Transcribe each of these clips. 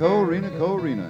Corina, Corina.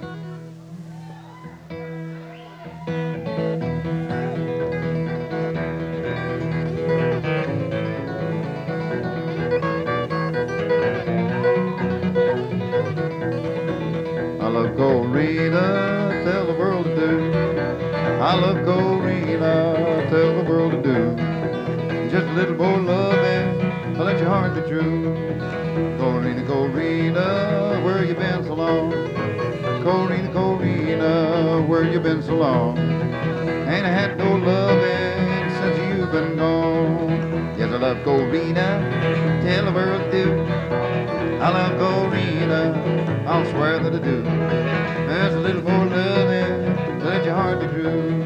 I love Corina, tell the world to do. I love Corina, tell the world to do. Just a little more loving, let your heart be true. Corina, Corina, where you been so long? Corina, Corina, where you been so long? Ain't I had no loving since you've been gone. Yes, I love Corina, tell the world to do. I love Corina, I'll swear that I do. There's a little more loving, let your heart be true.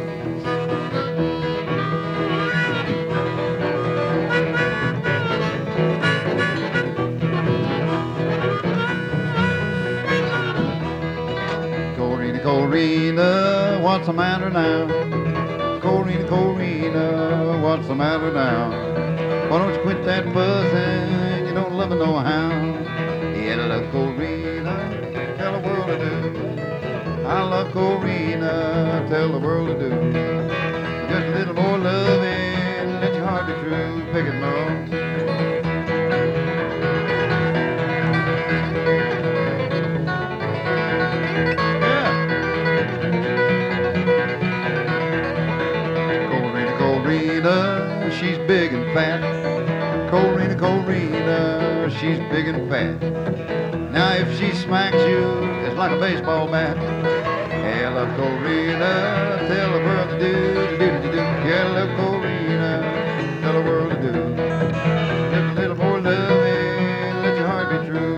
Corina, Corina, what's the matter now? Corina, Corina, what's the matter now? Why don't you quit that fussing? You don't love her no how. Yeah, I love Corina, tell the world to do. I love Corina, tell the world to do. Just a little more loving, let your heart be true. Pick it, Merle. Corina, she's big and fat. Corina, Corina, she's big and fat. Now if she smacks you, it's like a baseball bat. Yeah, I love Corina, tell the world to do. Yeah, I love Corina, tell the world to do. Just a little more loving, let your heart be true.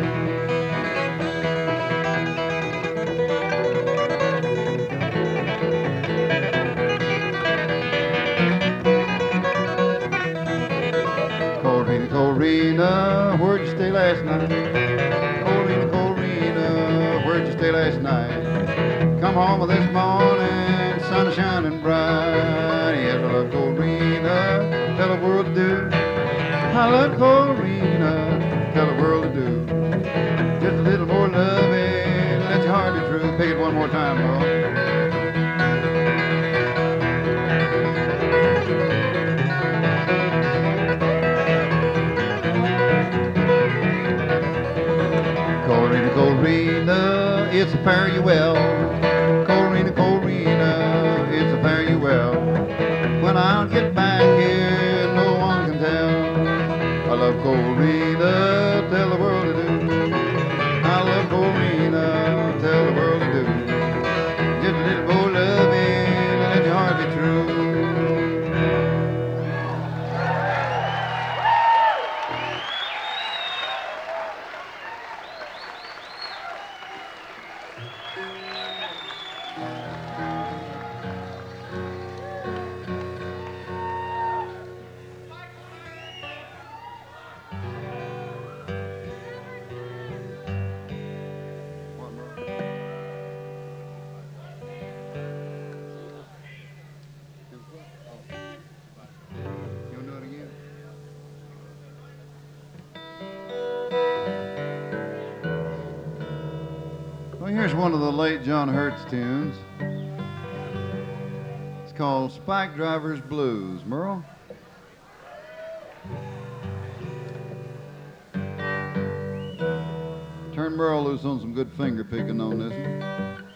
Corina, Corina, where'd you stay last night? Corina, Corina, where'd you stay last night? Come home this morning, sun is shining bright. Yes, I love Corina, tell the world to do. I love Corina, tell the world to do. Just a little more loving, let your heart be true. Pick it one more time, Lord. Corina, Corina, it's a fare you well. Corina, Corina, it's a fare you well. When I'll get back here, no one can tell. I love Corina, tell the world to do. I love Corina, tell the world to do. Just a little more loving, let your heart be true. Well, here's one of the late John Hurt's tunes. It's called Spike Driver's Blues. Merle? Turn Merle loose on some good finger picking on this one.